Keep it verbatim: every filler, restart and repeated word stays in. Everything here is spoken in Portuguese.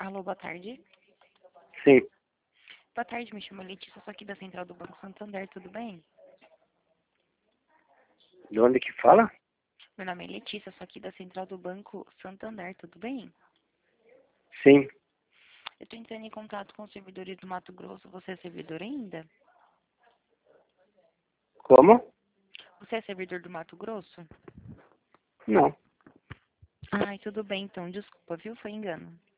Alô, boa tarde. Sim. Boa tarde, me chamo Letícia, sou aqui da Central do Banco Santander, tudo bem? De onde que fala? Meu nome é Letícia, sou aqui da Central do Banco Santander, tudo bem? Sim. Eu estou entrando em contato com os servidores do Mato Grosso, você é servidor ainda? Como? Você é servidor do Mato Grosso? Não. Ai, tudo bem então, desculpa, viu? Foi engano.